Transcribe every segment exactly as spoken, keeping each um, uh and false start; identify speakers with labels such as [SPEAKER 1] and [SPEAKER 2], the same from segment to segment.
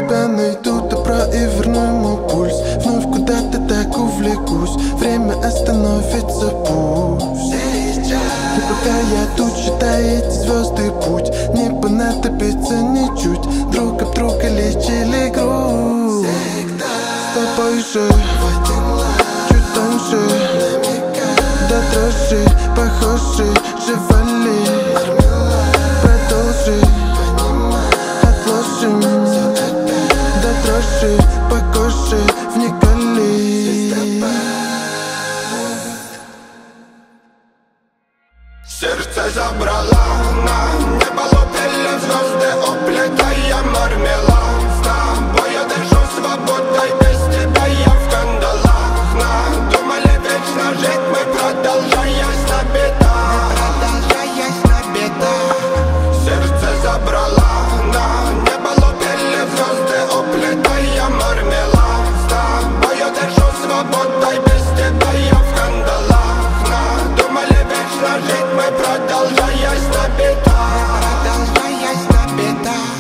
[SPEAKER 1] тебя найду добро и верну ему пульс. Вновь куда-то так увлекусь, время остановится пусть. И пока я тут считаю эти звезды путь, не понадобится ничуть, друг об друга лечили грусть. С тобой же чуть тоньше, до дрожи похожи, живали. Продолжи, отложим, до дрожи по коже вникали.
[SPEAKER 2] Сердце забрала, на небо лопели звезды, уплетая мармелад. С тобой я дышу свободой, без тебя я в кандалах. Надумали вечно жить мы, продолжаясь на бедах. Продолжаясь на бедах. Сердце забрала, на небо лопели звезды, уплетая мармелад. С тобой я дышу свободой, без тебя я в кандалах. Надумали вечно жить мы, продолжаясь на бедах. Продолжаясь на бедах.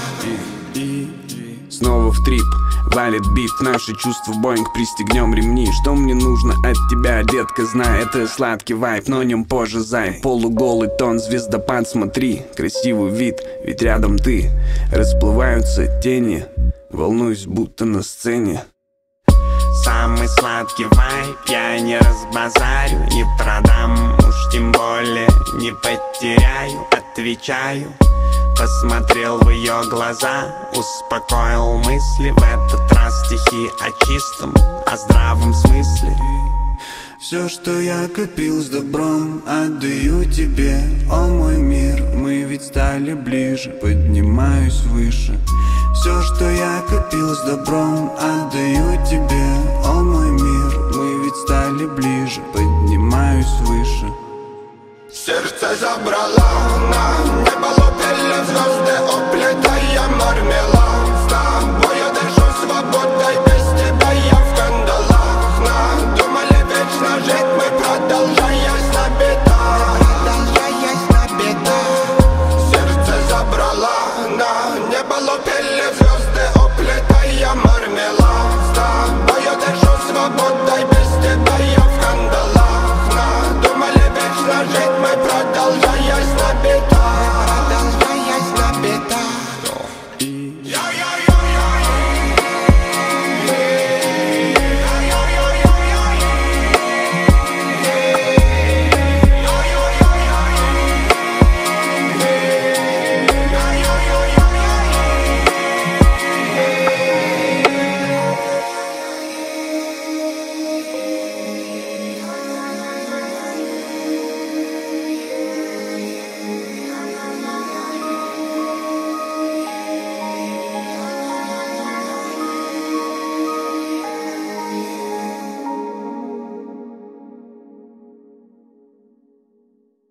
[SPEAKER 3] Снова в трип, валит бит, наши чувства Боинг, пристегнем ремни. Что мне нужно от тебя, детка, знай, это сладкий вайб, но нем позже зай. Полуголый тон, звездопад, смотри, красивый вид, ведь рядом ты. Расплываются тени, волнуюсь, будто на сцене.
[SPEAKER 4] Самый сладкий вайб, я не разбазарю, не продам, уж тем более не потеряю, отвечаю. Посмотрел в ее глаза, успокоил мысли. В этот раз стихи о чистом, о здравом смысле.
[SPEAKER 3] Все, что я копил с добром, отдаю тебе, о мой мир. Мы ведь стали ближе, поднимаюсь выше. Все, что я копил с добром, отдаю тебе, о мой мир. Мы ведь стали ближе, поднимаюсь выше.
[SPEAKER 2] Сердце забрала, на небо лопели звезды, уплетая мармелад. С тобой я дышу свободой, без тебя я в кандалах. Надумали вечно жить мы, продолжаясь на бедах. Продолжаясь на бедах. Сердце забрала, на небо лопели звезды, уплетая мармелад. С тобой я дышу свободой, без тебя я в кандалах. Надумали вечно жить мы, продолжаясь на